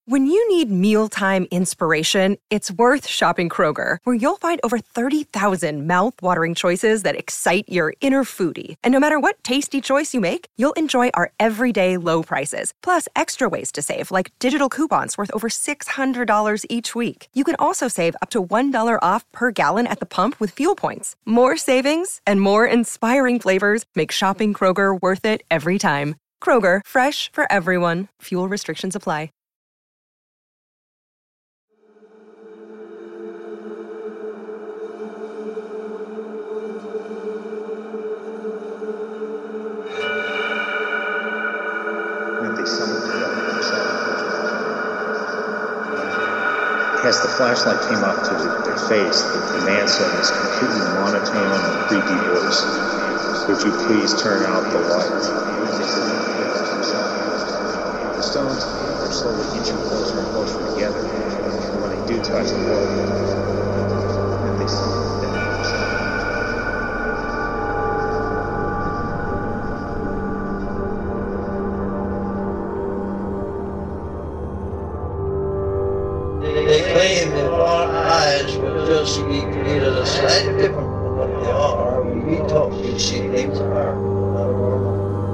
When you need mealtime inspiration, it's worth shopping Kroger, where you'll find over 30,000 mouth-watering choices that excite your inner foodie. And no matter what tasty choice you make, you'll enjoy our everyday low prices, plus extra ways to save, like digital coupons worth over $600 each week. You can also save up to $1 off per gallon at the pump with fuel points. More savings and more inspiring flavors make shopping Kroger worth it every time. Kroger, fresh for everyone. Fuel restrictions apply. As the flashlight came up to their face, the man said in this completely monotone and creepy voice, "Would you please turn out the light?" The stones are slowly inching closer and closer together, and when they do touch the wall, they see They claim that our eyes will just be created a slightly different from what they are. When we talk, we see things that are not normal.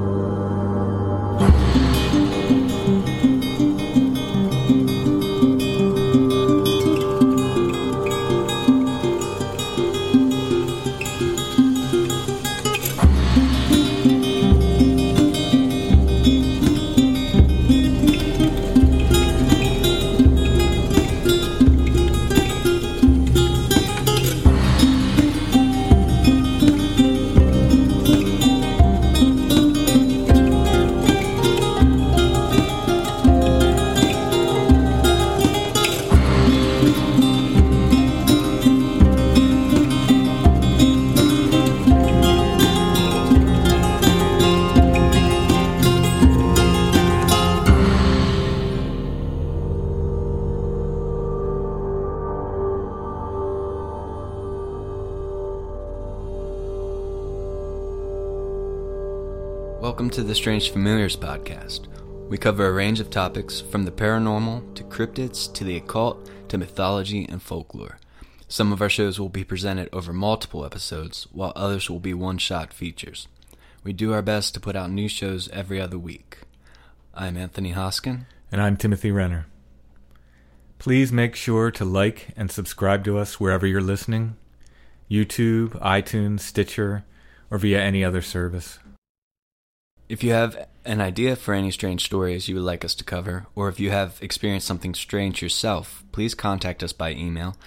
Welcome to the Strange Familiars podcast. We cover a range of topics from the paranormal to cryptids to the occult to mythology and folklore. Some of our shows will be presented over multiple episodes, while others will be one-shot features. We do our best to put out new shows every other week. I'm Anthony Hoskin. And I'm Timothy Renner. Please make sure to like and subscribe to us wherever you're listening, YouTube, iTunes, Stitcher, or via any other service. If you have an idea for any strange stories you would like us to cover, or if you have experienced something strange yourself, please contact us by email,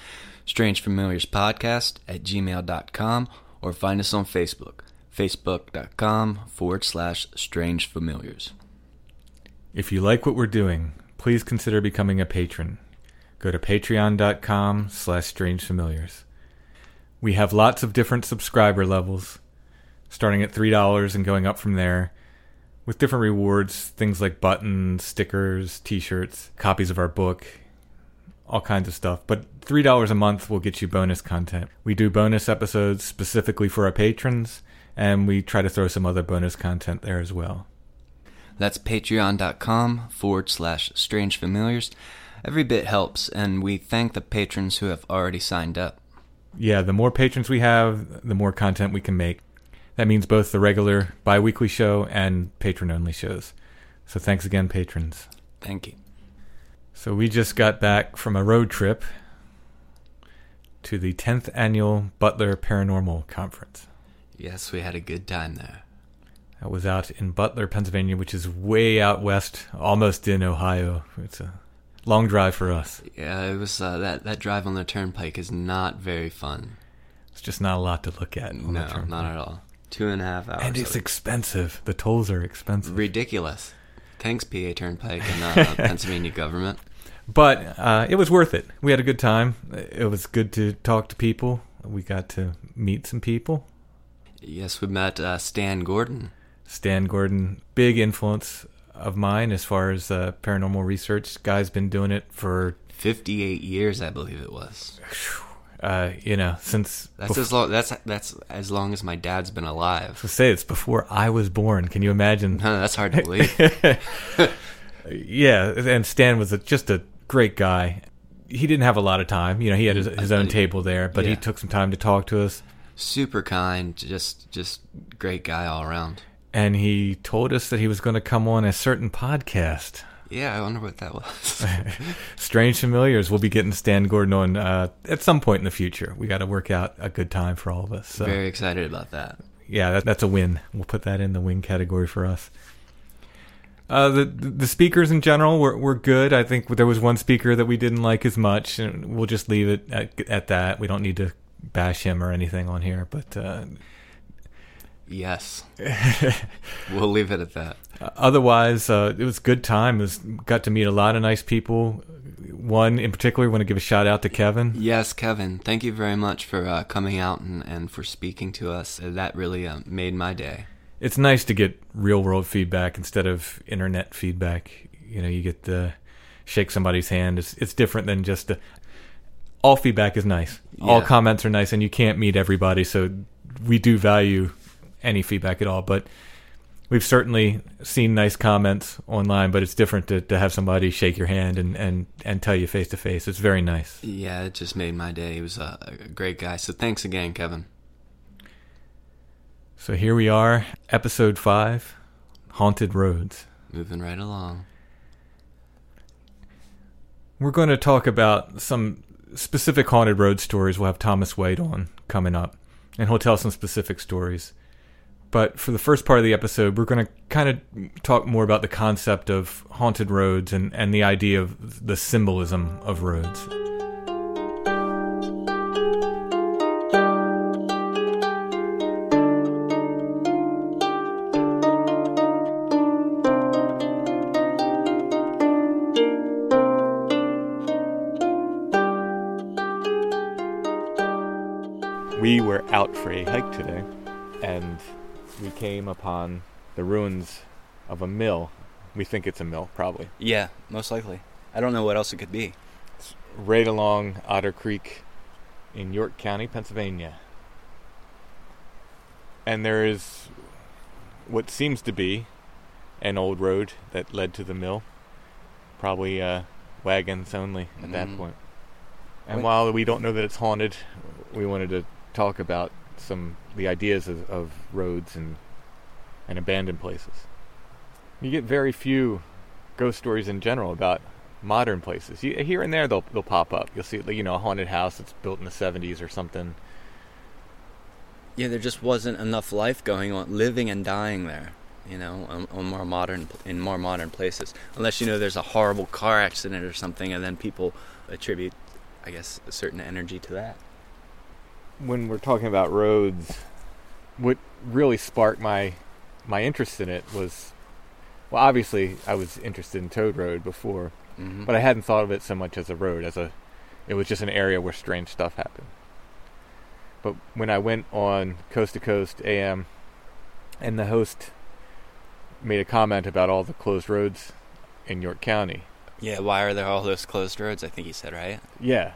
strangefamiliarspodcast@gmail.com, or find us on Facebook, facebook.com/strangefamiliars. If you like what we're doing, please consider becoming a patron. Go to patreon.com/strangefamiliars. We have lots of different subscriber levels, starting at $3 and going up from there, with different rewards, things like buttons, stickers, t-shirts, copies of our book, all kinds of stuff. But $3 a month will get you bonus content. We do bonus episodes specifically for our patrons, and we try to throw some other bonus content there as well. That's patreon.com/strangefamiliars. Every bit helps, and we thank the patrons who have already signed up. Yeah, the more patrons we have, the more content we can make. That means both the regular bi-weekly show and patron-only shows. So thanks again, patrons. Thank you. So we just got back from a road trip to the 10th Annual Butler Paranormal Conference. Yes, we had a good time there. I was out in Butler, Pennsylvania, which is way out west, almost in Ohio. It's a long drive for us. Yeah, it was that drive on the turnpike is not very fun. It's just not a lot to look at. No, not at all. 2.5 hours. And it's expensive. The tolls are expensive. Ridiculous. Thanks, PA Turnpike and Pennsylvania government. But it was worth it. We had a good time. It was good to talk to people. We got to meet some people. Yes, we met Stan Gordon. Stan Gordon, big influence of mine as far as paranormal research. Guy's been doing it for 58 years, I believe it was. Since that's as long. That's as long as my dad's been alive. So say it's before I was born. Can you imagine? No, that's hard to believe. Yeah, and Stan was just a great guy. He didn't have a lot of time. He had his own table there, but he took some time to talk to us. Super kind, just great guy all around. And he told us that he was going to come on a certain podcast. Yeah, I wonder what that was. Strange Familiars. We'll be getting Stan Gordon on at some point in the future. We got to work out a good time for all of us. So. Very excited about that. Yeah, that's a win. We'll put that in the win category for us. The speakers in general were good. I think there was one speaker that we didn't like as much, and we'll just leave it at that. We don't need to bash him or anything on here, but yes, we'll leave it at that. Otherwise, it was a good time. Got to meet a lot of nice people. One in particular, I want to give a shout out to Kevin. Yes, Kevin. Thank you very much for coming out and for speaking to us. That really made my day. It's nice to get real world feedback instead of internet feedback. You get to shake somebody's hand. It's different than just all feedback is nice. Yeah. All comments are nice, and you can't meet everybody, so we do value any feedback at all. But we've certainly seen nice comments online, but it's different to have somebody shake your hand and tell you face to face. It's very nice. Yeah, it just made my day. He was a great guy. So thanks again, Kevin. So here we are, episode 5, Haunted Roads. Moving right along. We're going to talk about some specific haunted road stories. We'll have Thomas White on coming up, and he'll tell some specific stories. But for the first part of the episode, we're going to kind of talk more about the concept of haunted roads and the idea of the symbolism of roads. We were out for a hike today, and we came upon the ruins of a mill. We think it's a mill, probably. Yeah, most likely. I don't know what else it could be. It's right along Otter Creek in York County, Pennsylvania. And there is what seems to be an old road that led to the mill. Probably wagons only at that point. And while we don't know that it's haunted, we wanted to talk about the ideas of roads and abandoned places. You get very few ghost stories in general about modern places. Here and there they'll pop up. You'll see a haunted house that's built in the 70s or something. Yeah, there just wasn't enough life going on, living and dying there, in more modern places. Unless there's a horrible car accident or something, and then people attribute, I guess, a certain energy to that. When we're talking about roads, what really sparked my interest in it was, well, obviously I was interested in Toad Road before, but I hadn't thought of it so much as a road, it was just an area where strange stuff happened. But when I went on Coast to Coast AM, and the host made a comment about all the closed roads in York County. Yeah, why are there all those closed roads? I think he said, right? Yeah,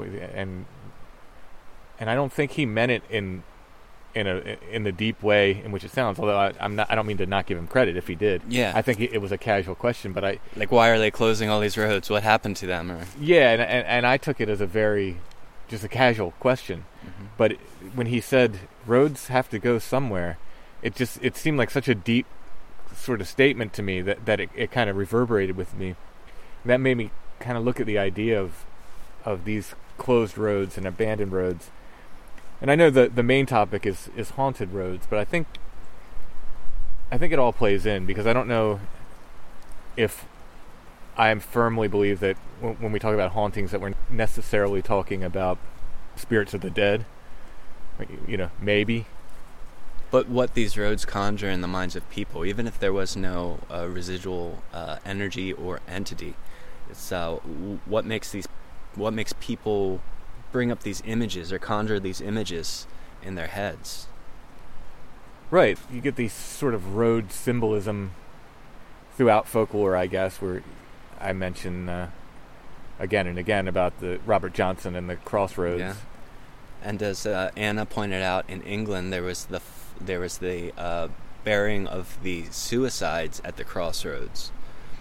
and I don't think he meant it in the deep way in which it sounds. Although I don't mean to not give him credit if he did. Yeah, I think it was a casual question, but why are they closing all these roads? What happened to them? Yeah, and I took it as just a casual question. But when he said roads have to go somewhere, it seemed like such a deep sort of statement to me that it kind of reverberated with me. That made me kind of look at the idea of these closed roads and abandoned roads. And I know the main topic is haunted roads, but I think it all plays in, because I don't know if I firmly believe that when we talk about hauntings that we're necessarily talking about spirits of the dead. Maybe. But what these roads conjure in the minds of people, even if there was no residual energy or entity, it's what makes people bring up these images or conjure these images in their heads. Right. You get these sort of road symbolism throughout folklore, I guess, where I mention again and again about the Robert Johnson and the crossroads. Yeah. And as Anna pointed out, in England there was the burying of the suicides at the crossroads.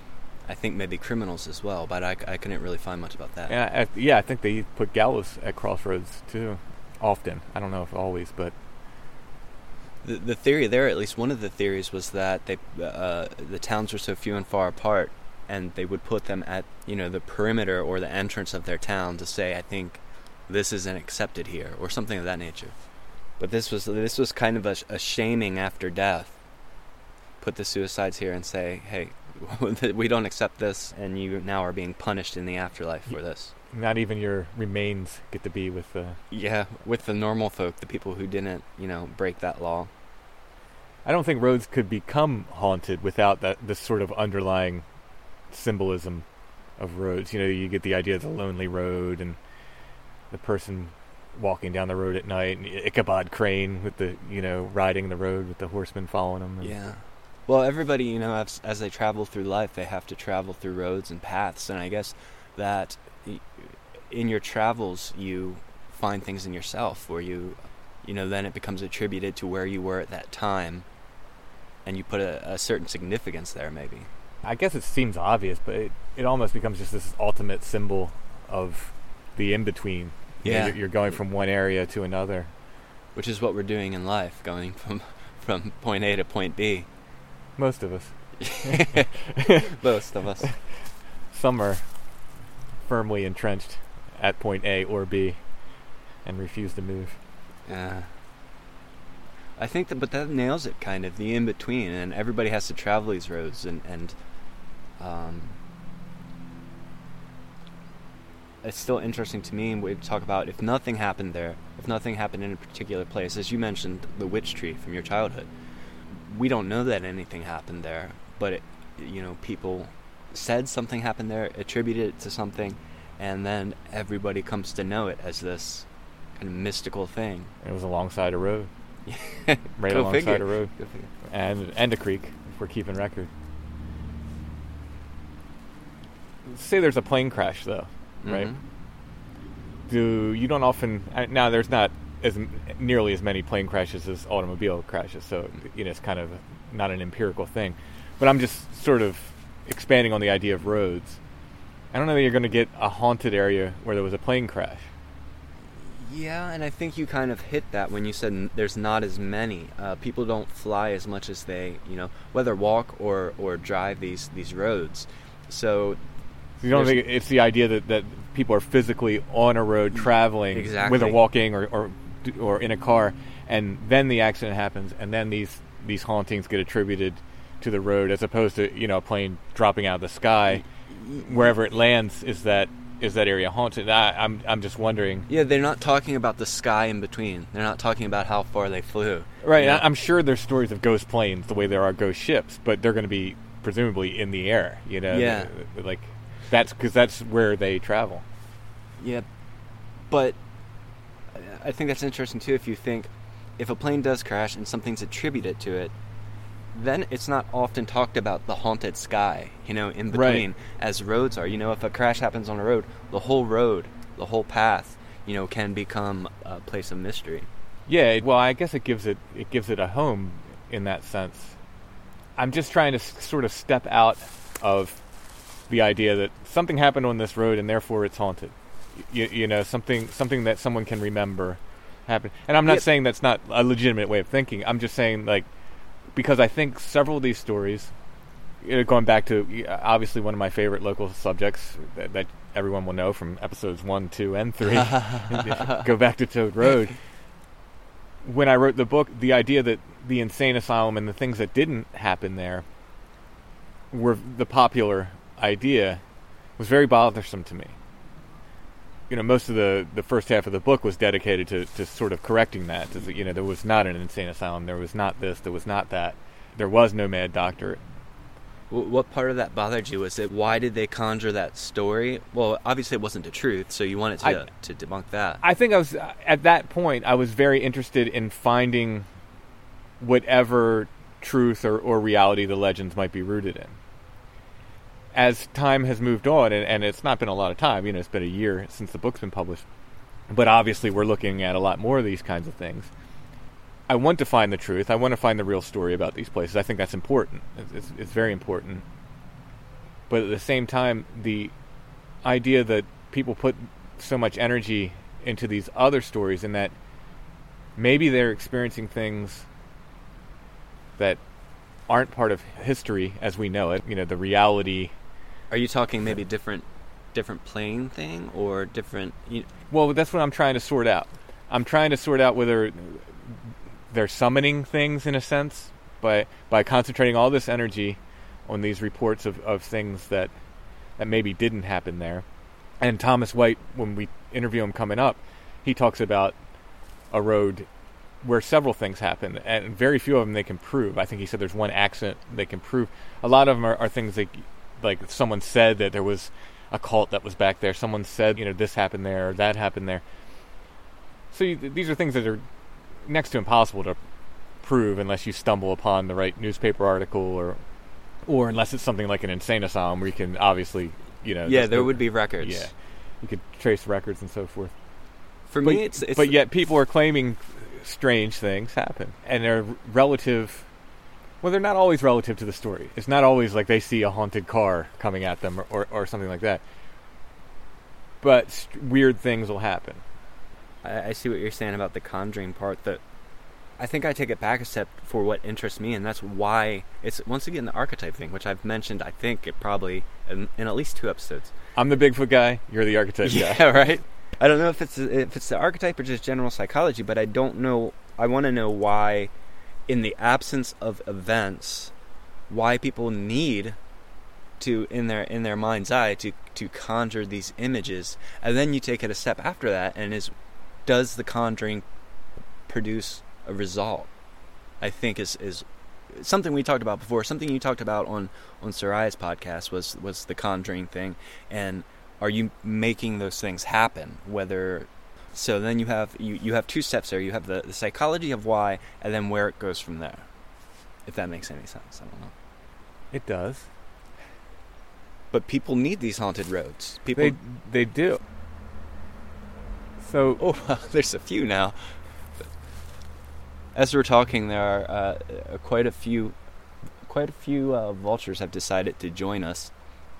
I think maybe criminals as well, but I couldn't really find much about that. I think they put gallows at crossroads too, often. I don't know if always, but the theory there, at least one of the theories, was that the towns were so few and far apart, and they would put them at the perimeter or the entrance of their town to say, I think this isn't accepted here, or something of that nature. But this was kind of a shaming after death. Put the suicides here and say, hey, we don't accept this, and you now are being punished in the afterlife for this. Not even your remains get to be with with the normal folk, the people who didn't break that law. I don't think roads could become haunted without this sort of underlying symbolism of roads. You get the idea of the lonely road and the person walking down the road at night, and Ichabod Crane with the riding the road with the horsemen following him. Yeah. Well, everybody, as they travel through life, they have to travel through roads and paths, and I guess that in your travels you find things in yourself where then it becomes attributed to where you were at that time, and you put a certain significance there, maybe. I guess it seems obvious, but it almost becomes just this ultimate symbol of the in-between. You're going from one area to another. Which is what we're doing in life, going from point A to point B. Most of us. Most of us. Some are firmly entrenched at point A or B and refuse to move. Yeah. I think but that nails it, kind of, the in-between, and everybody has to travel these roads, and it's still interesting to me. We talk about if nothing happened there, if nothing happened in a particular place, as you mentioned, the witch tree from your childhood. We don't know that anything happened there, but people said something happened there, attributed it to something, and then everybody comes to know it as this kind of mystical thing. It was alongside a road. Right alongside a road. And a creek, if we're keeping record. Say there's a plane crash, though, right? Mm-hmm. You don't often... Now, there's not nearly as many plane crashes as automobile crashes, so it's kind of not an empirical thing. But I'm just sort of expanding on the idea of roads. I don't know that you're going to get a haunted area where there was a plane crash. Yeah, and I think you kind of hit that when you said there's not as many. People don't fly as much as they, whether walk or drive these roads. So you don't think it's the idea that people are physically on a road traveling, exactly, whether walking or in a car, and then the accident happens, and then these hauntings get attributed to the road, as opposed to a plane dropping out of the sky. Wherever it lands, is that area haunted? I'm just wondering. Yeah, they're not talking about the sky in between. They're not talking about how far they flew. Right. I'm sure there's stories of ghost planes the way there are ghost ships, but they're going to be presumably in the air. Yeah. Like that's because that's where they travel. Yeah, but I think that's interesting too. If you think if a plane does crash and something's attributed to it, then it's not often talked about the haunted sky, in between, right, as roads are. If a crash happens on a road, the whole path, can become a place of mystery. Yeah, well, I guess it gives it a home in that sense. I'm just trying to sort of step out of the idea that something happened on this road and therefore it's haunted. Something that someone can remember happened. And I'm not saying that's not a legitimate way of thinking. I'm just saying, because I think several of these stories, going back to obviously one of my favorite local subjects that everyone will know from episodes 1, 2, and 3, go back to Toad Road. When I wrote the book, the idea that the insane asylum and the things that didn't happen there were the popular idea was very bothersome to me. Most of the first half of the book was dedicated to sort of correcting that. There was not an insane asylum. There was not this. There was not that. There was no mad doctor. What part of that bothered you? Was it why did they conjure that story? Well, obviously it wasn't the truth, so you wanted to debunk that. I think at that point, I was very interested in finding whatever truth or reality the legends might be rooted in. As time has moved on, and it's not been a lot of time, it's been a year since the book's been published, but obviously we're looking at a lot more of these kinds of things. I want to find the truth. I want to find the real story about these places. I think that's important. It's very important. But at the same time, the idea that people put so much energy into these other stories, and that maybe they're experiencing things that aren't part of history as we know it, the reality. Are you talking maybe different plane thing, or different... Well, that's what I'm trying to sort out. I'm trying to sort out whether they're summoning things, in a sense, by concentrating all this energy on these reports of things that maybe didn't happen there. And Thomas White, when we interview him coming up, he talks about a road where several things happen, and very few of them they can prove. I think he said there's one accident they can prove. A lot of them are things like someone said that there was a cult that was back there. Someone said, this happened there or that happened there. So these are things that are next to impossible to prove unless you stumble upon the right newspaper article, or unless it's something like an insane asylum where you can obviously, there would be records. Yeah, you could trace records and so forth. For me, it's but yet people are claiming strange things happen, and they're relative. Well, they're not always relative to the story. It's not always like they see a haunted car coming at them or something like that. But weird things will happen. I see what you're saying about the conjuring part. That I think I take it back a step for what interests me, and that's why it's, once again, the archetype thing, which I've mentioned, I think, it probably in at least 2 episodes. I'm the Bigfoot guy. You're the archetype guy. Yeah, right? I don't know if it's the archetype or just general psychology, but I don't know. I want to know why, in the absence of events, why people need to, in their mind's eye, to conjure these images. And then you take it a step after that, and does the conjuring produce a result? I think is something we talked about before. Something you talked about on Soraya's podcast was the conjuring thing. And are you making those things happen? So then you have 2 steps there. You have the psychology of why, and then where it goes from there. If that makes any sense, I don't know. It does. But people need these haunted roads. People, they do. So, there's a few now. As we're talking, there are quite a few vultures have decided to join us.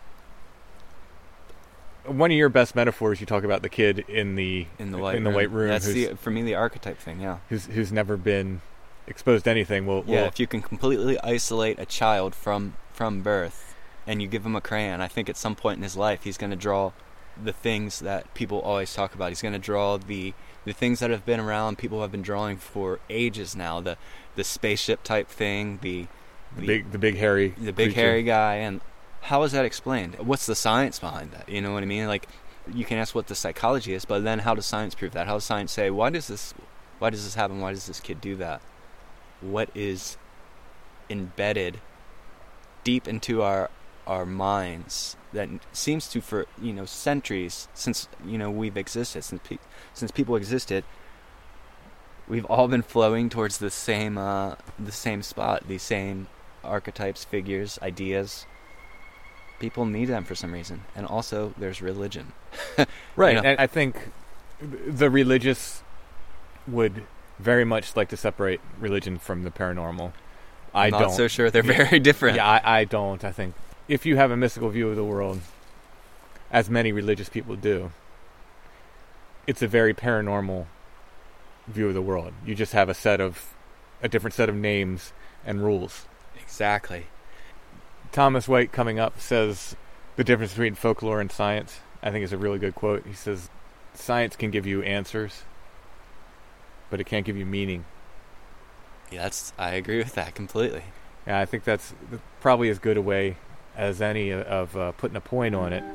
One of your best metaphors, you talk about the kid in the white room. That's for me the archetype thing. Yeah, who's never been exposed to anything. If you can completely isolate a child from birth, and you give him a crayon, I think at some point in his life he's going to draw the things that people always talk about. He's going to draw the things that have been around. People have been drawing for ages now. The spaceship type thing. The big hairy guy. And how is that explained? What's the science behind that? You know what I mean? Like, you can ask what the psychology is, but then how does science prove that? How does science say, why does this happen? Why does this kid do that? What is embedded deep into our minds that seems to, for centuries, since we've existed, since people existed, we've all been flowing towards the same spot, these same archetypes, figures, ideas. People need them for some reason. And also there's religion. Right. And I think the religious would very much like to separate religion from the paranormal. I'm not so sure. They're very different. Yeah, I don't. I think if you have a mystical view of the world, as many religious people do, it's a very paranormal view of the world. You just have a different set of names and rules. Exactly. Thomas White, coming up, says the difference between folklore and science. I think is a really good quote. He says, science can give you answers, but it can't give you meaning. Yeah, I agree with that completely. Yeah, I think that's probably as good a way as any of putting a point on it.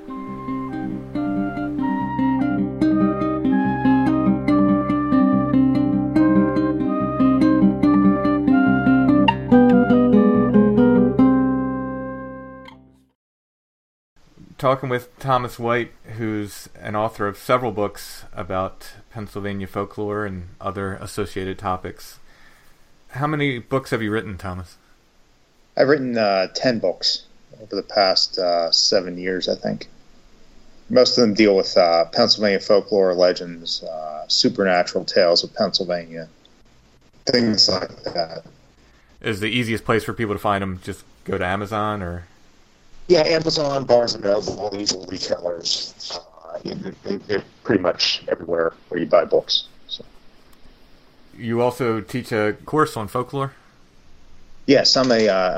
Talking with Thomas White, who's an author of several books about Pennsylvania folklore and other associated topics. How many books have you written, Thomas? I've written 10 books over the past 7 years, I think. Most of them deal with Pennsylvania folklore, legends, supernatural tales of Pennsylvania, things like that. Is the easiest place for people to find them just go to Amazon, or? Yeah, Amazon, Barnes and Noble, all these retailers, they're pretty much everywhere where you buy books. So. You also teach a course on folklore? Yes, I'm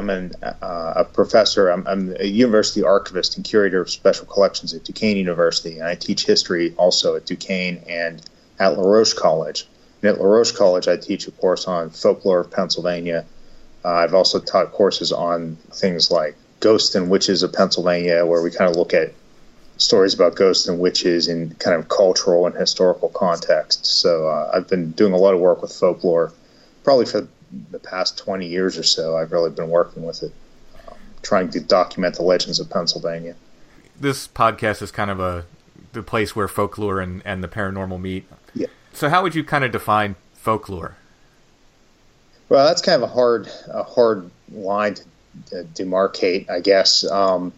a professor. I'm a university archivist and curator of special collections at Duquesne University, and I teach history also at Duquesne and at La Roche College. And at La Roche College, I teach a course on folklore of Pennsylvania. I've also taught courses on things like ghosts and witches of Pennsylvania, where we kind of look at stories about ghosts and witches in kind of cultural and historical context. So I've been doing a lot of work with folklore, probably for the past 20 years or so. I've really been working with it, trying to document the legends of Pennsylvania. This podcast is kind of the place where folklore and the paranormal meet. Yeah. So how would you kind of define folklore? Well, that's kind of a hard line to demarcate, I guess. And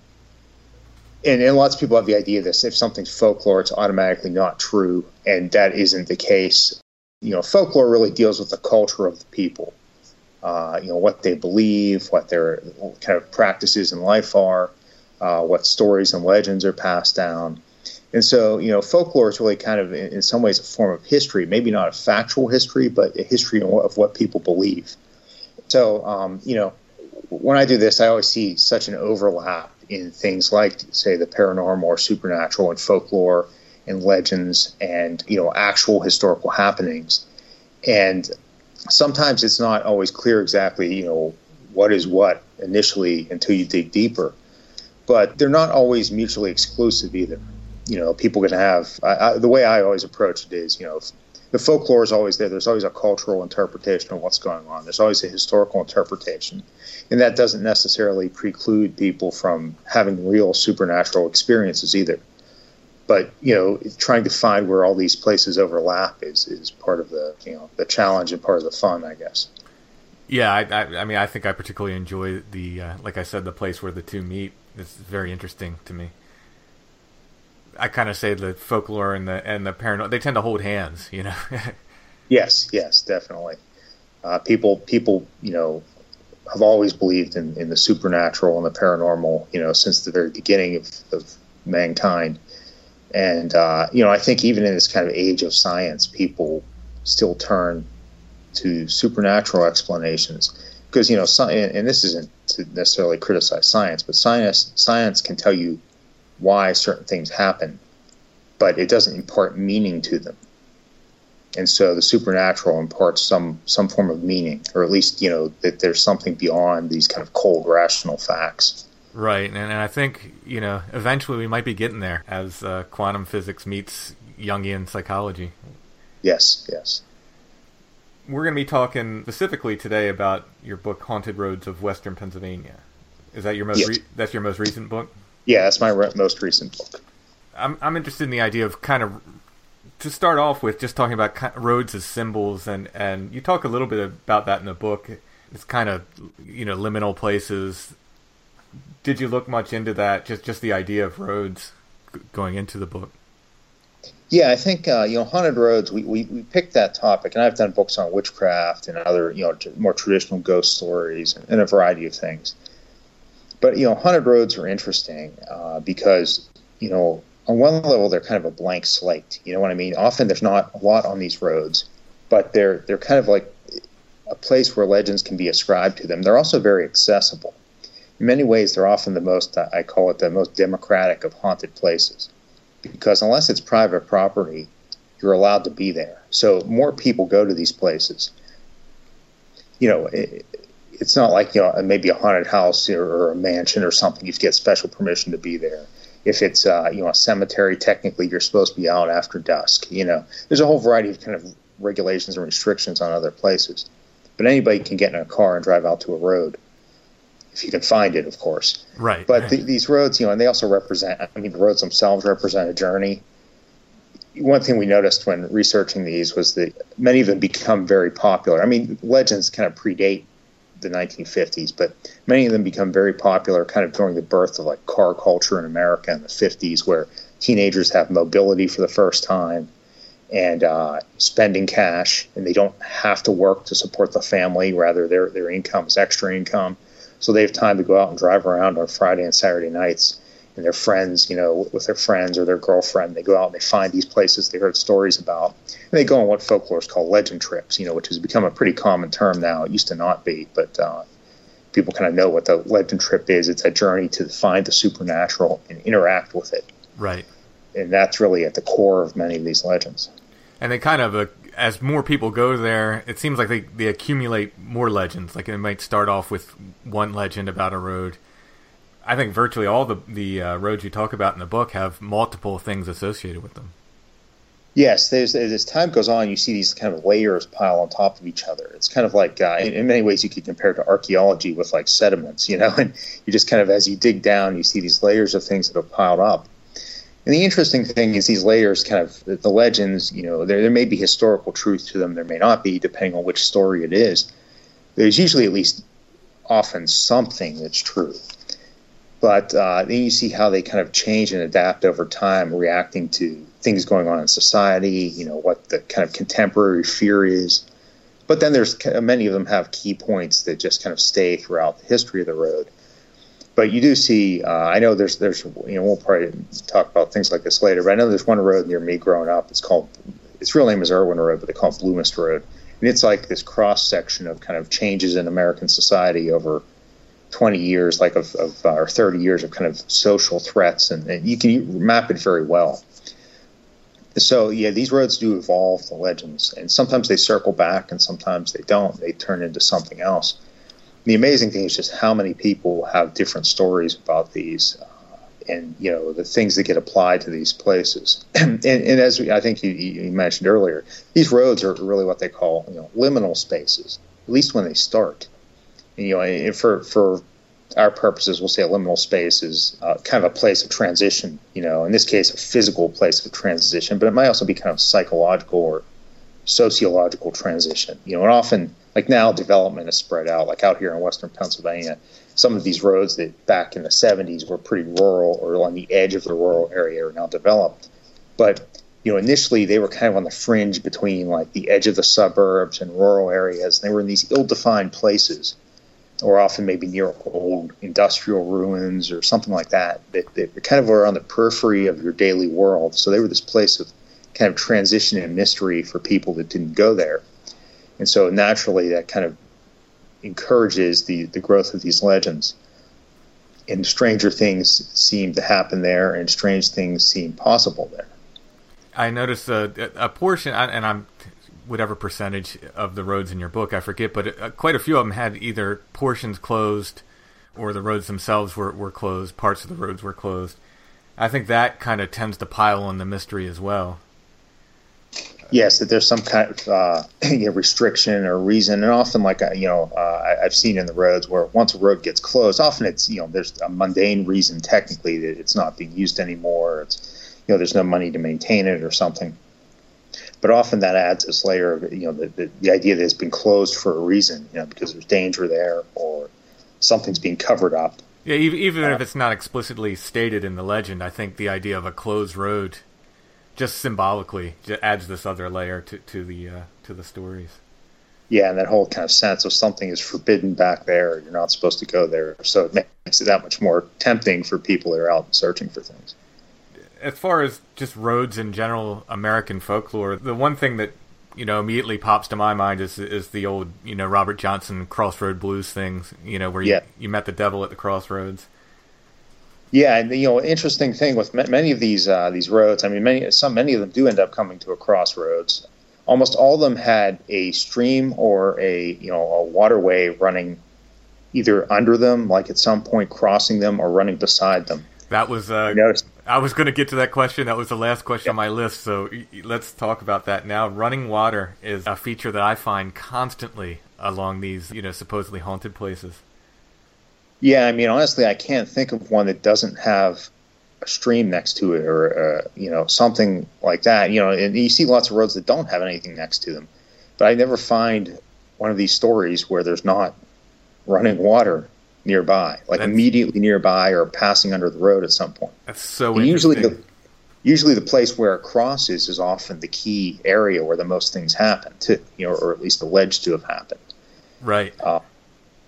lots of people have the idea that if something's folklore, it's automatically not true, and that isn't the case. Folklore really deals with the culture of the people. What they believe, what their kind of practices in life are, what stories and legends are passed down. And so, folklore is really kind of, in some ways, a form of history, maybe not a factual history, but a history of what people believe. So, when I do this, I always see such an overlap in things like, say, the paranormal or supernatural and folklore and legends and, actual historical happenings. And sometimes it's not always clear exactly, what is what initially until you dig deeper. But they're not always mutually exclusive either. People can have, the way I always approach it is, the folklore is always there. There's always a cultural interpretation of what's going on. There's always a historical interpretation. And that doesn't necessarily preclude people from having real supernatural experiences either. But, trying to find where all these places overlap is part of the, the challenge and part of the fun, I guess. Yeah, I mean, I think I particularly enjoy the, like I said, the place where the two meet. It's very interesting to me. I kind of say the folklore and the paranormal, they tend to hold hands, Yes, definitely. People, have always believed in the supernatural and the paranormal, since the very beginning of mankind. And, I think even in this kind of age of science, people still turn to supernatural explanations. Because, and this isn't to necessarily criticize science, but science can tell you why certain things happen, but it doesn't impart meaning to them. And so the supernatural imparts some form of meaning, or at least, that there's something beyond these kind of cold, rational facts. Right, and I think, eventually we might be getting there as quantum physics meets Jungian psychology. Yes. We're going to be talking specifically today about your book, Haunted Roads of Western Pennsylvania. Is that your that's your most recent book? Yeah, that's my most recent book. I'm interested in the idea of kind of, to start off with, just talking about roads as symbols, and you talk a little bit about that in the book. It's kind of, liminal places. Did you look much into that, just the idea of roads going into the book? Yeah, I think, Haunted Roads, we picked that topic, and I've done books on witchcraft and other, more traditional ghost stories and a variety of things. But, Haunted Roads are interesting because, on one level, they're kind of a blank slate. You know what I mean? Often there's not a lot on these roads, but they're kind of like a place where legends can be ascribed to them. They're also very accessible. In many ways, they're often I call it the most democratic of haunted places. Because unless it's private property, you're allowed to be there. So more people go to these places. It's not like, maybe a haunted house or a mansion or something. You get special permission to be there. If it's, a cemetery, technically you're supposed to be out after dusk. There's a whole variety of kind of regulations and restrictions on other places. But anybody can get in a car and drive out to a road. If you can find it, of course. Right. But these roads, and they also represent, the roads themselves represent a journey. One thing we noticed when researching these was that many of them become very popular. Legends kind of predate the 1950s, but many of them become very popular kind of during the birth of like car culture in America in the 50s, where teenagers have mobility for the first time and spending cash, and they don't have to work to support the family. Rather, their income is extra income. So they have time to go out and drive around on Friday and Saturday nights, and their friends, with their friends or their girlfriend, they go out and they find these places they heard stories about. And they go on what folklore is called legend trips, which has become a pretty common term now. It used to not be, but people kind of know what the legend trip is. It's a journey to find the supernatural and interact with it. Right. And that's really at the core of many of these legends. And they kind of, as more people go there, it seems like they accumulate more legends. Like it might start off with one legend about a road. I think virtually all the roads you talk about in the book have multiple things associated with them. Yes, as time goes on, you see these kind of layers pile on top of each other. It's kind of like, in many ways, you could compare it to archaeology with like sediments, and you just kind of, as you dig down, you see these layers of things that have piled up. And the interesting thing is these layers kind of, the legends, there may be historical truth to them, there may not be, depending on which story it is. There's usually at least often something that's true. But then you see how they kind of change and adapt over time, reacting to things going on in society, what the kind of contemporary fear is. But then there's many of them have key points that just kind of stay throughout the history of the road. But you do see, I know there's we'll probably talk about things like this later, but I know there's one road near me growing up. Its real name is Irwin Road, but they call it Blue Mist Road. And it's like this cross-section of kind of changes in American society over 20 years, or 30 years of kind of social threats, and you can map it very well. So, yeah, these roads do evolve, the legends, and sometimes they circle back and sometimes they don't. They turn into something else. The amazing thing is just how many people have different stories about these and, the things that get applied to these places. and as I think you mentioned earlier, these roads are really what they call, liminal spaces, at least when they start. And, for our purposes, we'll say a liminal space is kind of a place of transition, in this case, a physical place of transition, but it might also be kind of psychological or sociological transition, and often, like now, development is spread out, like out here in western Pennsylvania. Some of these roads that back in the 70s were pretty rural or on the edge of the rural area are now developed. But, initially they were kind of on the fringe between like the edge of the suburbs and rural areas. They were in these ill-defined places, or often maybe near old industrial ruins or something like that, that kind of were on the periphery of your daily world. So they were this place of kind of transition and mystery for people that didn't go there. And so naturally that kind of encourages the growth of these legends. And stranger things seem to happen there, and strange things seem possible there. I noticed a portion, and I'm whatever percentage of the roads in your book, I forget, but quite a few of them had either portions closed or the roads themselves were closed, parts of the roads were closed. I think that kind of tends to pile on the mystery as well. Yes, that there's some kind of restriction or reason, and often I've seen in the roads where once a road gets closed, often it's there's a mundane reason technically that it's not being used anymore. It's there's no money to maintain it or something. But often that adds this layer of the idea that it's been closed for a reason, because there's danger there or something's being covered up. Yeah, even if it's not explicitly stated in the legend, I think the idea of a closed road just symbolically adds this other layer to the stories. Yeah, and that whole kind of sense of something is forbidden back there, you're not supposed to go there. So it makes it that much more tempting for people that are out searching for things. As far as just roads in general, American folklore, the one thing that immediately pops to my mind is the old Robert Johnson Crossroad Blues things, where you met the devil at the crossroads. Yeah, and interesting thing with many of these roads, I mean, many of them do end up coming to a crossroads. Almost all of them had a stream or a waterway running either under them, like at some point crossing them, or running beside them. That was I was going to get to that question. That was the last question on my list. So let's talk about that now. Running water is a feature that I find constantly along these supposedly haunted places. Yeah, I mean, honestly, I can't think of one that doesn't have a stream next to it or, something like that. And you see lots of roads that don't have anything next to them. But I never find one of these stories where there's not running water nearby, immediately nearby or passing under the road at some point. That's so interesting. Usually the place where it crosses is often the key area where the most things happen, or at least alleged to have happened. Right.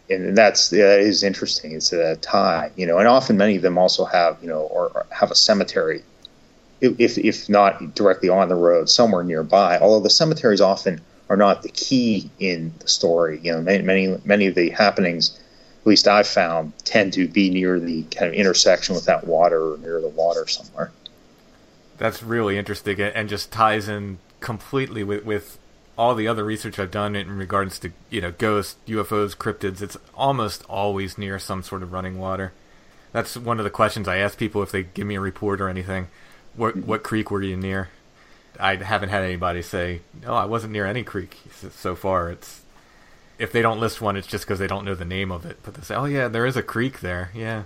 And that is interesting. It's a tie, and often many of them also have, or have a cemetery, if not directly on the road, somewhere nearby. Although the cemeteries often are not the key in the story. Many of the happenings, at least I've found, tend to be near the kind of intersection with that water or near the water somewhere. That's really interesting, and just ties in completely with all the other research I've done in regards to, ghosts, UFOs, cryptids. It's almost always near some sort of running water. That's one of the questions I ask people if they give me a report or anything. What creek were you near? I haven't had anybody say, no, I wasn't near any creek so far. It's, if they don't list one, it's just because they don't know the name of it. But they say, oh yeah, there is a creek there. Yeah.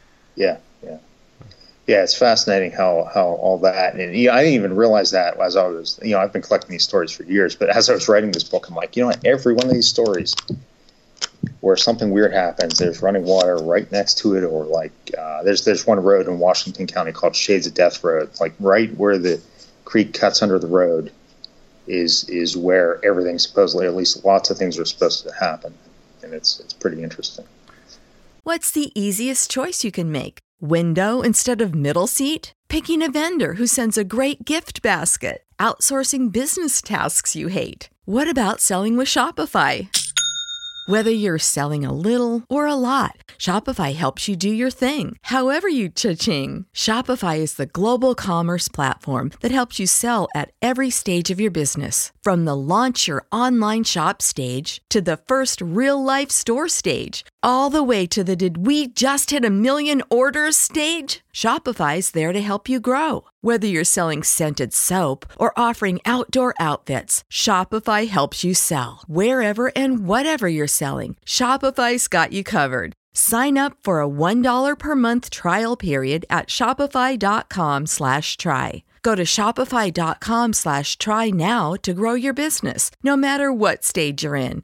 Yeah, it's fascinating how all that, and I didn't even realize that as I was, I've been collecting these stories for years, but as I was writing this book, I'm like, every one of these stories where something weird happens, there's running water right next to it, or like there's one road in Washington County called Shades of Death Road, like right where the creek cuts under the road is where everything supposedly, at least lots of things are supposed to happen, and it's pretty interesting. What's the easiest choice you can make? Window instead of middle seat? Picking a vendor who sends a great gift basket? Outsourcing business tasks you hate? What about selling with Shopify? Whether you're selling a little or a lot, Shopify helps you do your thing, however you cha-ching. Shopify is the global commerce platform that helps you sell at every stage of your business. From the launch your online shop stage to the first real-life store stage, all the way to the did we just hit 1 million orders stage. Shopify's there to help you grow. Whether you're selling scented soap or offering outdoor outfits, Shopify helps you sell. Wherever and whatever you're selling, Shopify's got you covered. Sign up for a $1 per month trial period at shopify.com/try. Go to shopify.com/try now to grow your business, no matter what stage you're in.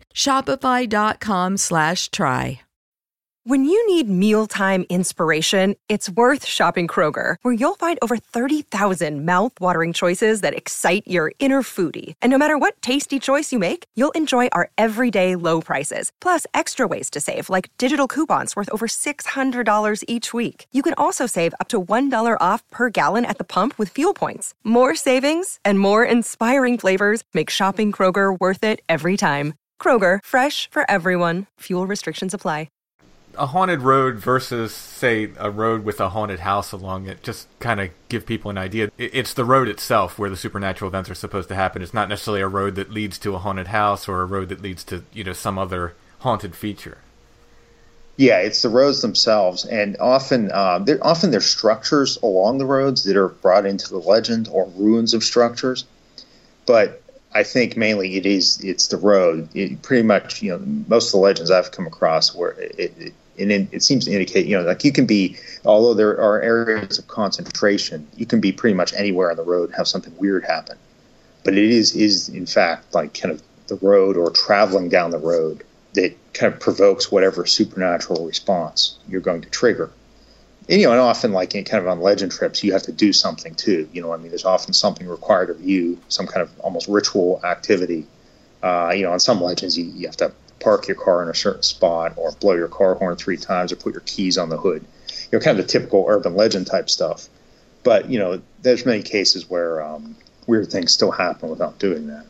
Shopify.com/try. When you need mealtime inspiration, it's worth shopping Kroger, where you'll find over 30,000 mouth-watering choices that excite your inner foodie. And no matter what tasty choice you make, you'll enjoy our everyday low prices, plus extra ways to save, like digital coupons worth over $600 each week. You can also save up to $1 off per gallon at the pump with fuel points. More savings and more inspiring flavors make shopping Kroger worth it every time. Kroger, fresh for everyone. Fuel restrictions apply. A haunted road versus, say, a road with a haunted house along it, just kind of give people an idea. It's the road itself where the supernatural events are supposed to happen. It's not necessarily a road that leads to a haunted house or a road that leads to, some other haunted feature. Yeah, it's the roads themselves, and often there's structures along the roads that are brought into the legend, or ruins of structures. But I think mainly it's the road. Pretty much, most of the legends I've come across where it seems to indicate, like you can be, although there are areas of concentration, you can be pretty much anywhere on the road and have something weird happen. But it is in fact like kind of the road or traveling down the road that kind of provokes whatever supernatural response you're going to trigger. And, and often, like in kind of on legend trips, you have to do something too. There's often something required of you, some kind of almost ritual activity. On some legends, you have to park your car in a certain spot, or blow your car horn 3 times, or put your keys on the hood. Kind of the typical urban legend type stuff. But, there's many cases where weird things still happen without doing that.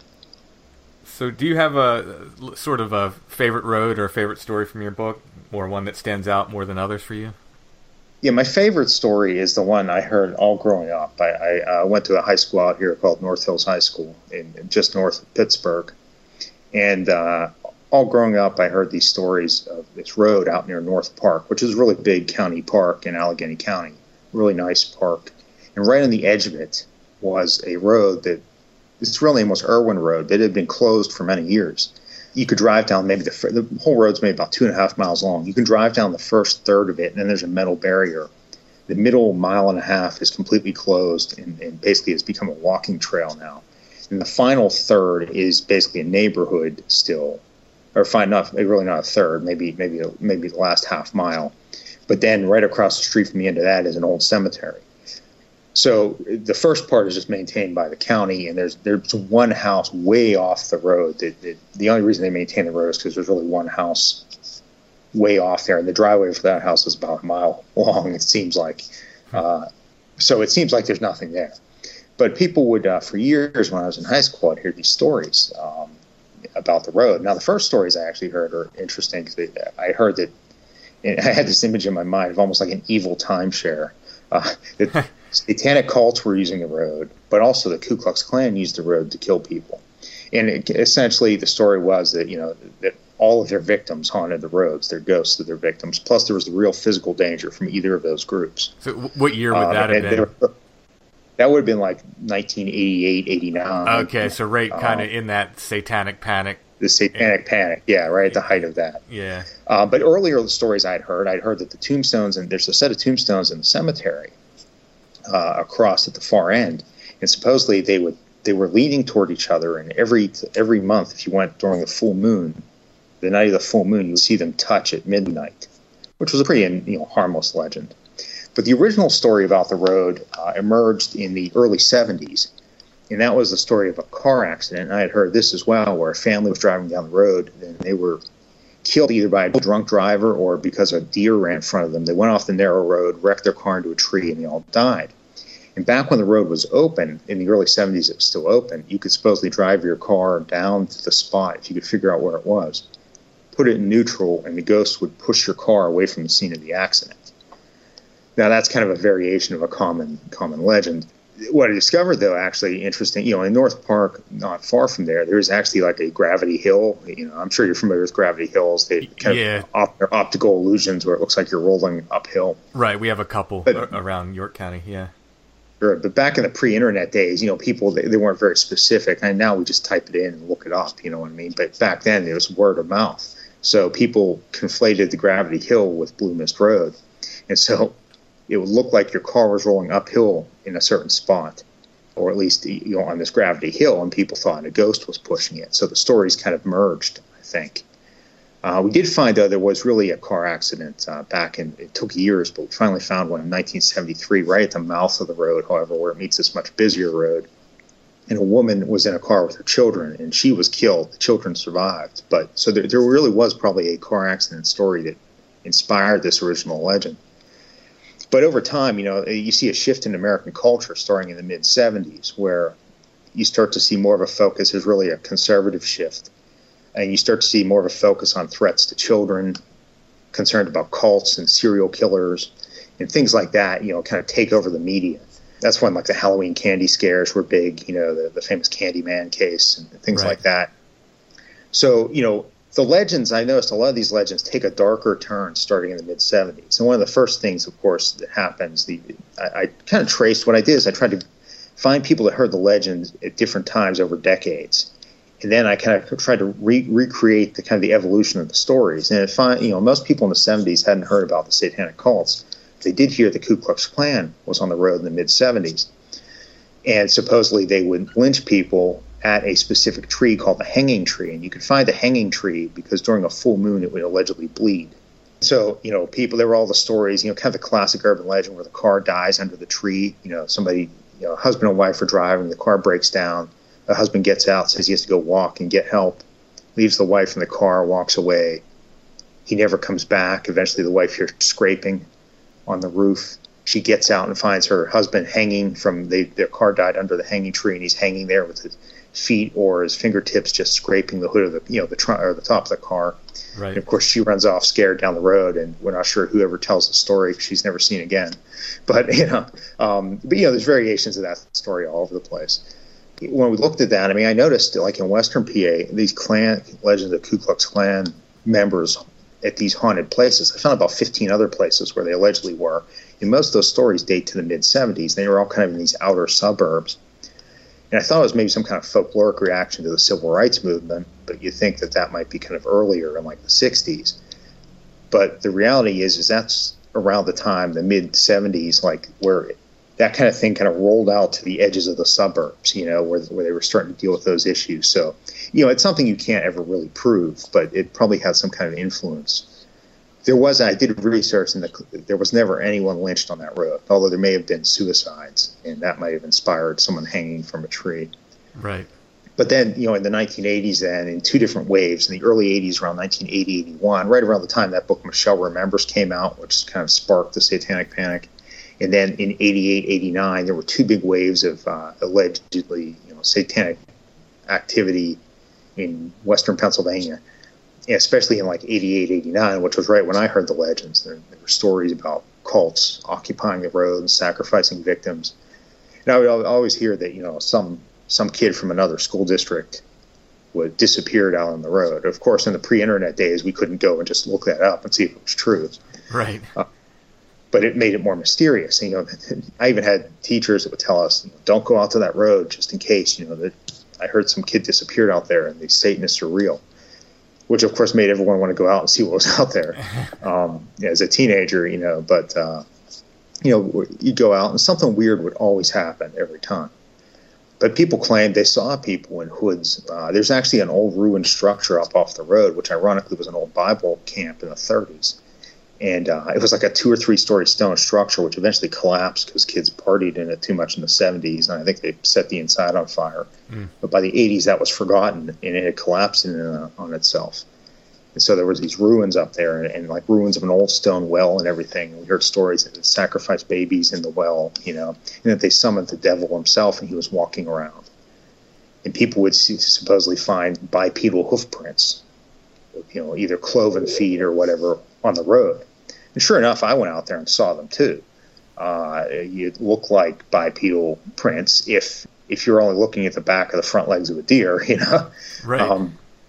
So do you have a sort of a favorite road or a favorite story from your book, or one that stands out more than others for you? Yeah, my favorite story is the one I heard all growing up. I went to a high school out here called North Hills High School, in just north of Pittsburgh. And all growing up, I heard these stories of this road out near North Park, which is a really big county park in Allegheny County, really nice park. And right on the edge of it was a road it's really almost Irwin Road, that had been closed for many years. You could drive down maybe the whole road's maybe about 2.5 miles long. You can drive down the first third of it, and then there's a metal barrier. The middle 1.5 miles is completely closed and basically has become a walking trail now. And the final third is basically a neighborhood still, or really not a third, maybe the last half mile. But then right across the street from the end of that is an old cemetery. So the first part is just maintained by the county, and there's one house way off the road. The only reason they maintain the road is because there's really one house way off there, and the driveway for that house is about a mile long, it seems like. So it seems like there's nothing there. But people would, for years when I was in high school, I'd hear these stories about the road. Now, the first stories I actually heard are interesting because I heard that, and I had this image in my mind of almost like an evil timeshare. That satanic cults were using the road, but also the Ku Klux Klan used the road to kill people. And essentially the story was that, that all of their victims haunted the roads, their ghosts of their victims. Plus there was the real physical danger from either of those groups. So what year would that have been? That would have been like 1988, 89. Okay, so right kind of in that satanic panic. The satanic panic, yeah, right at the height of that. Yeah. But earlier the stories I'd heard that the tombstones, and there's a set of tombstones in the cemetery across at the far end, and supposedly they were leaning toward each other, and every month, if you went during the full moon, the night of the full moon, you would see them touch at midnight, which was a pretty harmless legend. But the original story about the road emerged in the early 70s, and that was the story of a car accident. And I had heard this as well, where a family was driving down the road, and they were killed either by a drunk driver or because a deer ran in front of them. They went off the narrow road, wrecked their car into a tree, and they all died. And back when the road was open, in the early 70s it was still open, you could supposedly drive your car down to the spot if you could figure out where it was, put it in neutral, and the ghost would push your car away from the scene of the accident. Now, that's kind of a variation of a common legend. What I discovered, though, actually interesting, in North Park, not far from there is actually like a gravity hill. I'm sure you're familiar with gravity hills. They kind of optical illusions where it looks like you're rolling uphill. Right. We have a couple around York County, yeah. Sure. But back in the pre-internet days, people, they weren't very specific. And now we just type it in and look it up, you know what I mean? But back then, it was word of mouth. So people conflated the gravity hill with Blue Mist Road. And so it would look like your car was rolling uphill in a certain spot, or at least on this gravity hill, and people thought a ghost was pushing it. So the stories kind of merged, I think. We did find, though, there was really a car accident it took years, but we finally found one in 1973 right at the mouth of the road, however, where it meets this much busier road. And a woman was in a car with her children, and she was killed. The children survived. So there really was probably a car accident story that inspired this original legend. But over time, you see a shift in American culture starting in the mid-'70s where you start to see more of a focus. There's really a conservative shift. And you start to see more of a focus on threats to children, concerned about cults and serial killers, and things like that, kind of take over the media. That's when, like, the Halloween candy scares were big, the famous Candyman case and things like that. So, the legends, I noticed a lot of these legends take a darker turn starting in the mid-'70s. And one of the first things, of course, that happens, I kind of traced what I did is I tried to find people that heard the legend at different times over decades. And then I kind of tried to recreate the kind of the evolution of the stories. And most people in the 70s hadn't heard about the satanic cults. They did hear the Ku Klux Klan was on the road in the mid-'70s. And supposedly they would lynch people at a specific tree called the hanging tree. And you could find the hanging tree because during a full moon it would allegedly bleed. So, people, there were all the stories, kind of the classic urban legend where the car dies under the tree. Somebody, husband and wife are driving, the car breaks down. The husband gets out, says he has to go walk and get help, leaves the wife in the car, walks away. He never comes back. Eventually the wife hears scraping on the roof. She gets out and finds her husband hanging from their car died under the hanging tree, and he's hanging there with his feet or his fingertips just scraping the hood of the trunk or the top of the car. Right. And of course, she runs off scared down the road, and we're not sure whoever tells the story because she's never seen again. But there's variations of that story all over the place. When we looked at that, I noticed, like in Western PA, these Klan legends of Ku Klux Klan members at these haunted places. I found about 15 other places where they allegedly were. And most of those stories date to the mid-'70s. They were all kind of in these outer suburbs. And I thought it was maybe some kind of folkloric reaction to the civil rights movement, but you think that might be kind of earlier in like the 60s. But the reality is that's around the time, the mid-'70s, like where that kind of thing kind of rolled out to the edges of the suburbs, where they were starting to deal with those issues. So, it's something you can't ever really prove, but it probably had some kind of influence. I did research, and there was never anyone lynched on that road, although there may have been suicides, and that might have inspired someone hanging from a tree. Right. But then, in the 1980s, then in two different waves, in the early 80s, around 1980, 81, right around the time that book Michelle Remembers came out, which kind of sparked the Satanic Panic. And then in 88, 89, there were two big waves of allegedly, satanic activity in Western Pennsylvania, especially in like 88, 89, which was right when I heard the legends. There were stories about cults occupying the road and sacrificing victims. And I would always hear that, some kid from another school district would disappeared out on the road. Of course, in the pre-internet days, we couldn't go and just look that up and see if it was true. Right. But it made it more mysterious. I even had teachers that would tell us, don't go out to that road just in case, that I heard some kid disappeared out there and these Satanists are real, which of course made everyone want to go out and see what was out there as a teenager, but you'd go out and something weird would always happen every time. But people claimed they saw people in hoods. There's actually an old ruined structure up off the road, which ironically was an old Bible camp in the 30s. And it was like a 2 or 3 story stone structure, which eventually collapsed because kids partied in it too much in the 70s. And I think they set the inside on fire. But by the 80s, that was forgotten, and it had collapsed on itself. And so there was these ruins up there, and like ruins of an old stone well and everything. We heard stories that they sacrificed babies in the well, and that they summoned the devil himself, and he was walking around. And people would supposedly find bipedal hoof prints, either cloven feet or whatever, on the road. And sure enough, I went out there and saw them too. It looked like bipedal prints if you're only looking at the back of the front legs of a deer, Right.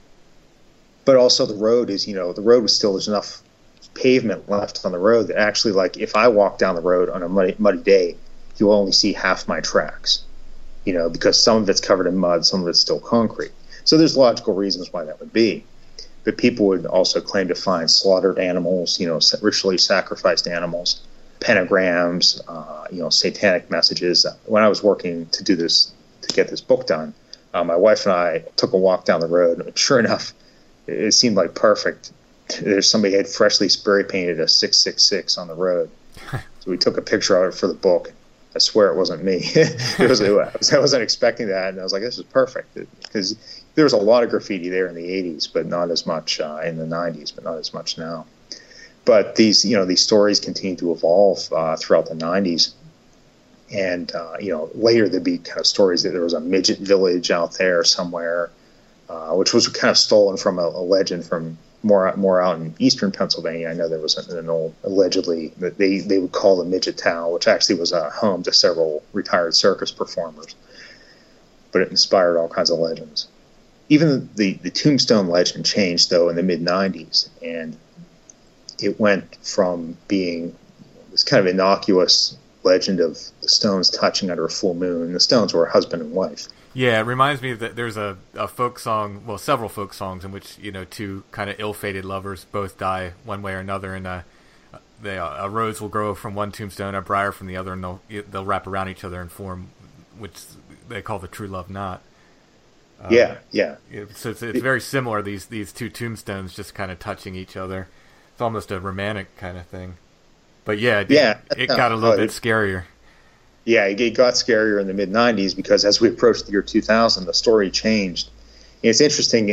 But also the road is, the road was still, there's enough pavement left on the road that actually, like, if I walk down the road on a muddy day, you'll only see half my tracks, because some of it's covered in mud, some of it's still concrete. So there's logical reasons why that would be. But people would also claim to find slaughtered animals, ritually sacrificed animals, pentagrams, satanic messages. When I was working to do this, to get this book done, my wife and I took a walk down the road, and sure enough, it seemed like perfect. There's somebody had freshly spray painted a 666 on the road. So we took a picture of it for the book. I swear it wasn't me. I wasn't expecting that, and I was like, this is perfect. Because there was a lot of graffiti there in the 80s, but not as much in the 90s, but not as much now. But these stories continue to evolve throughout the 90s. And, later there'd be kind of stories that there was a midget village out there somewhere, which was kind of stolen from a legend from more out in eastern Pennsylvania. I know there was an old, allegedly, that they would call the Midget Town, which actually was a home to several retired circus performers. But it inspired all kinds of legends. Even the Tombstone legend changed, though, in the mid-'90s, and it went from being this kind of innocuous legend of the Stones touching under a full moon. The Stones were husband and wife. Yeah, it reminds me that there's a folk song, well, several folk songs in which, two kind of ill-fated lovers both die one way or another, and a rose will grow from one tombstone, a briar from the other, and they'll wrap around each other and form, which they call the true love knot. Yeah. So it's very similar, these two tombstones just kind of touching each other. It's almost a romantic kind of thing. But it got a little bit scarier. Yeah, it got scarier in the mid-'90s because as we approached the year 2000, the story changed. And it's interesting,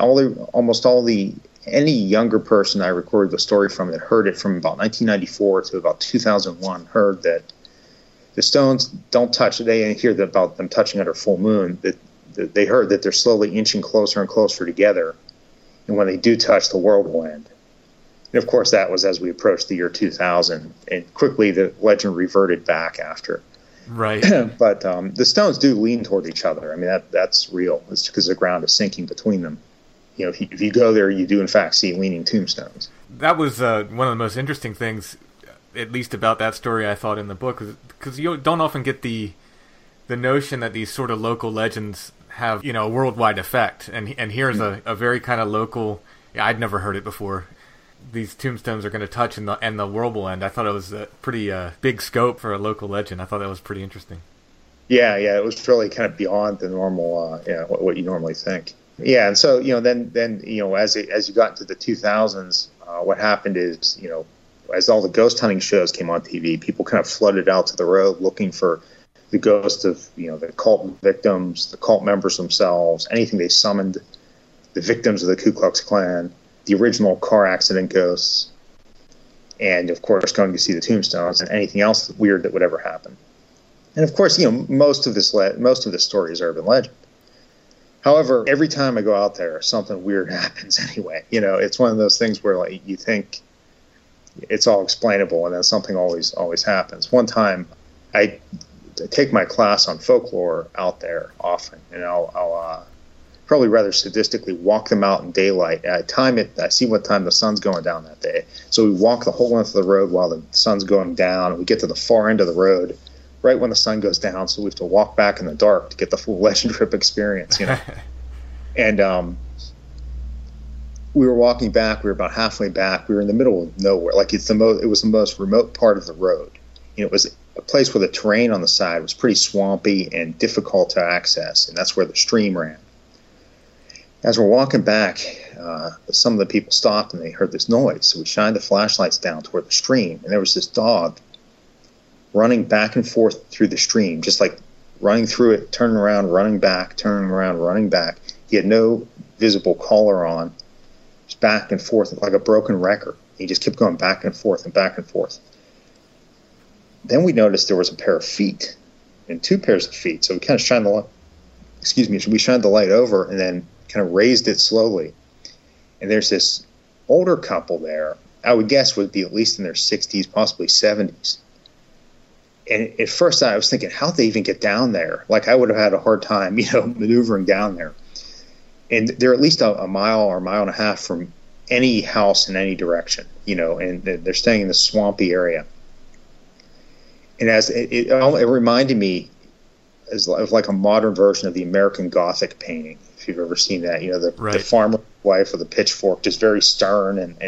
and any younger person I recorded the story from that heard it from about 1994 to about 2001 heard that the Stones don't touch. They didn't hear about them touching under full moon. That they heard that they're slowly inching closer and closer together, and when they do touch, the world will end. And of course, that was as we approached the year 2000, and quickly the legend reverted back after. Right. But the Stones do lean toward each other. I mean, that's real. It's because the ground is sinking between them. If you go there, you do in fact see leaning tombstones. That was one of the most interesting things, at least about that story, I thought in the book, because you don't often get the notion that these sort of local legends have a worldwide effect. And here's a very kind of local. Yeah, I'd never heard it before. These tombstones are going to touch and the world will end. I thought it was a pretty big scope for a local legend. I thought that was pretty interesting. Yeah, it was really kind of beyond the normal, what you normally think. Yeah, and so then as you got into the 2000s, what happened is as all the ghost hunting shows came on TV, people kind of flooded out to the road looking for the ghost of, the cult victims, the cult members themselves, anything they summoned, the victims of the Ku Klux Klan, the original car accident ghosts, and of course going to see the tombstones and anything else weird that would ever happen. And of course, most of the story is urban legend. However, every time I go out there, something weird happens anyway. It's one of those things where like you think it's all explainable, and then something always happens. One time, I take my class on folklore out there often, and I'll probably rather sadistically walk them out in daylight. I time it. I see what time the sun's going down that day. So we walk the whole length of the road while the sun's going down, and we get to the far end of the road right when the sun goes down. So we have to walk back in the dark to get the full legend trip experience. And we were walking back. We were about halfway back. We were in the middle of nowhere. Like it was the most remote part of the road. It was a place where the terrain on the side was pretty swampy and difficult to access, and that's where the stream ran. As we're walking back, some of the people stopped and they heard this noise. So we shined the flashlights down toward the stream, and there was this dog running back and forth through the stream, just like running through it, turning around, running back, turning around, running back. He had no visible collar on, just back and forth like a broken record. He just kept going back and forth and back and forth. Then we noticed there was a pair of feet, and two pairs of feet. So we kind of shined the light. We shined the light over and then kind of raised it slowly. And there's this older couple there. I would guess would be at least in their 60s, possibly 70s. And at first I was thinking, how'd they even get down there? Like I would have had a hard time, maneuvering down there. And they're at least a mile or a mile and a half from any house in any direction, and they're staying in this swampy area. And as it reminded me of like a modern version of the American Gothic painting, if you've ever seen that, the farmer's wife with a pitchfork, just very stern and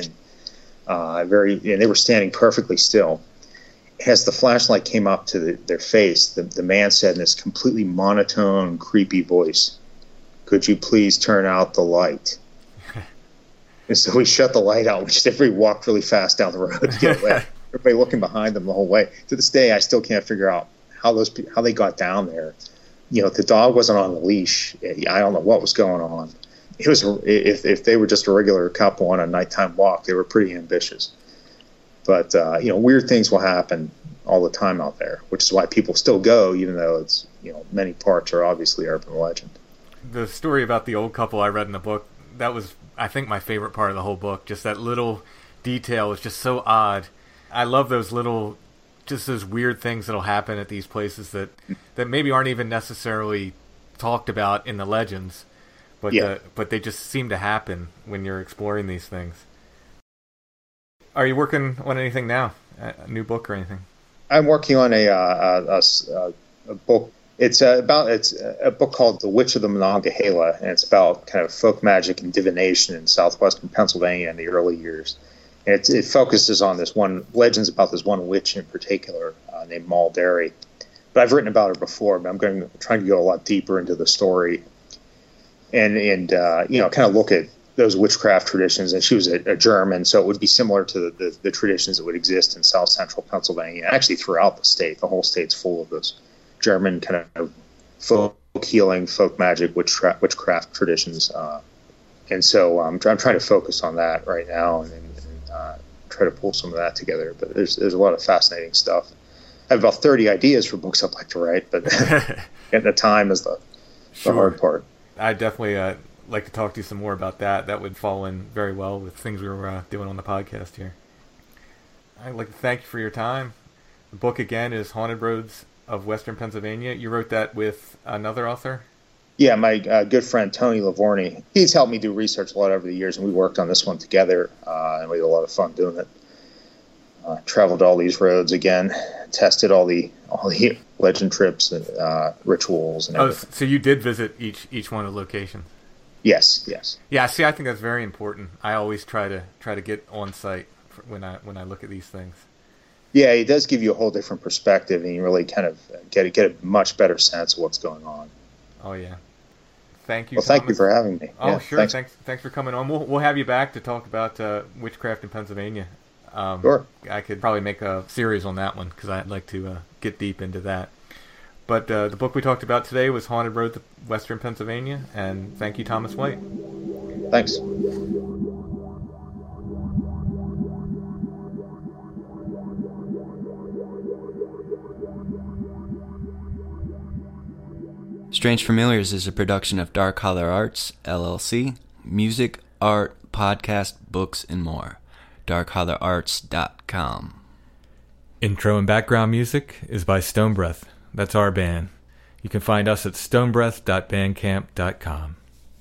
they were standing perfectly still. As the flashlight came up to their face, the man said in this completely monotone, creepy voice, "Could you please turn out the light?" And so we shut the light out. Everybody walked really fast down the road to get away. Everybody looking behind them the whole way. To this day, I still can't figure out how they got down there. The dog wasn't on a leash. I don't know what was going on. It was if they were just a regular couple on a nighttime walk, they were pretty ambitious. But weird things will happen all the time out there, which is why people still go, even though it's many parts are obviously urban legend. The story about the old couple I read in the book, that was, I think, my favorite part of the whole book. Just that little detail is just so odd. I love those weird things that'll happen at these places that maybe aren't even necessarily talked about in the legends, but they just seem to happen when you're exploring these things. Are you working on anything now? A new book or anything? I'm working on a book. It's a book called The Witch of the Monongahela, and it's about kind of folk magic and divination in southwestern Pennsylvania in the early years. And it focuses on legends about this one witch in particular named Moll Derry. But I've written about her before, but I'm trying to go a lot deeper into the story and kind of look at those witchcraft traditions. And she was a German, so it would be similar to the traditions that would exist in south central Pennsylvania, actually throughout the state. The whole state's full of those German kind of folk healing, folk magic, witchcraft traditions. And so I'm trying to focus on that right now and try to pull some of that together. But there's a lot of fascinating stuff. I have about 30 ideas for books I'd like to write, but getting the time is the hard part. I definitely like to talk to you some more about that. That would fall in very well with things we were doing on the podcast here. I'd like to thank you for your time. The book, again, is Haunted Roads of Western Pennsylvania. You wrote that with another author? Yeah, my good friend Tony Lavorni. He's helped me do research a lot over the years, and we worked on this one together, and we had a lot of fun doing it. Traveled all these roads again, tested all the legend trips and rituals and everything. So you did visit each one of the locations? Yes. Yeah, see, I think that's very important. I always try to get on site when I look at these things. Yeah, it does give you a whole different perspective, and you really kind of get a much better sense of what's going on. Oh yeah. Thank you. Well, thank you for having me. Oh, yeah, sure. Thanks for coming on. We'll have you back to talk about witchcraft in Pennsylvania. Sure. I could probably make a series on that one because I'd like to get deep into that. But the book we talked about today was Haunted Road to Western Pennsylvania, and thank you, Thomas White. Thanks. Strange Familiars is a production of Dark Holler Arts, LLC. Music, art, podcast, books, and more. darkhollerarts.com. Intro and background music is by Stone Breath. That's our band. You can find us at stonebreath.bandcamp.com.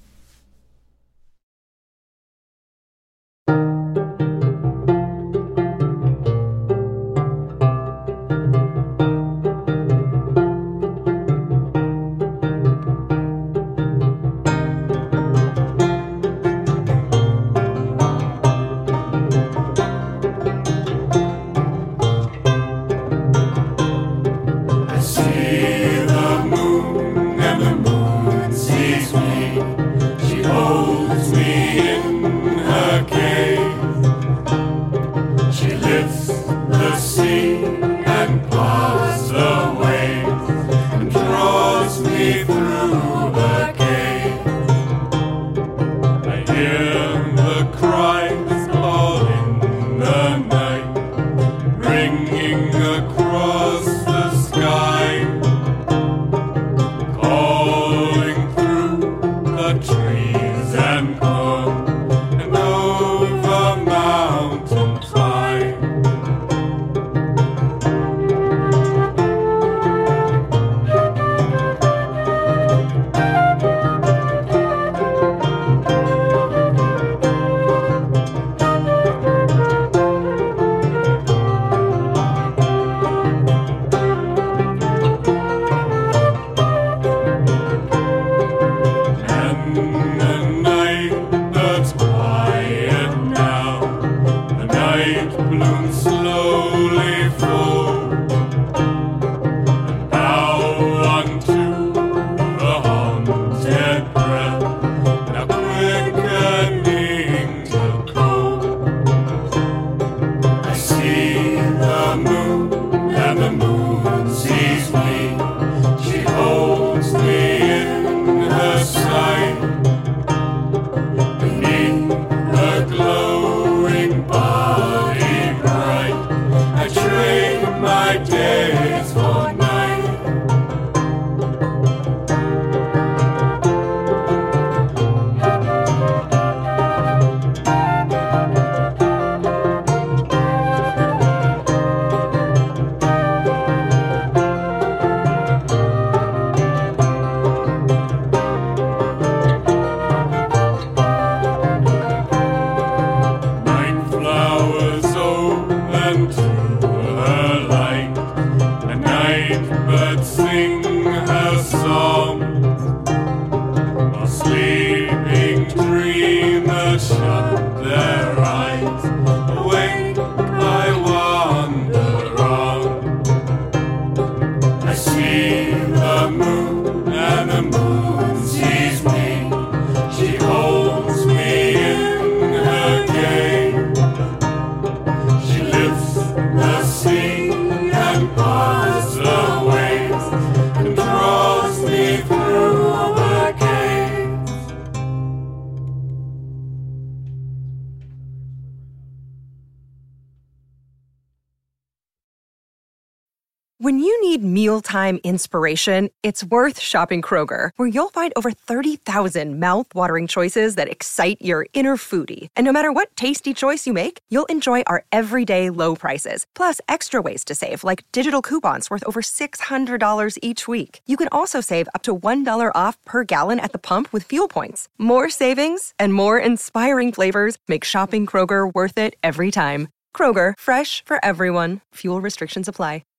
When you need mealtime inspiration, it's worth shopping Kroger, where you'll find over 30,000 mouth-watering choices that excite your inner foodie. And no matter what tasty choice you make, you'll enjoy our everyday low prices, plus extra ways to save, like digital coupons worth over $600 each week. You can also save up to $1 off per gallon at the pump with fuel points. More savings and more inspiring flavors make shopping Kroger worth it every time. Kroger, fresh for everyone. Fuel restrictions apply.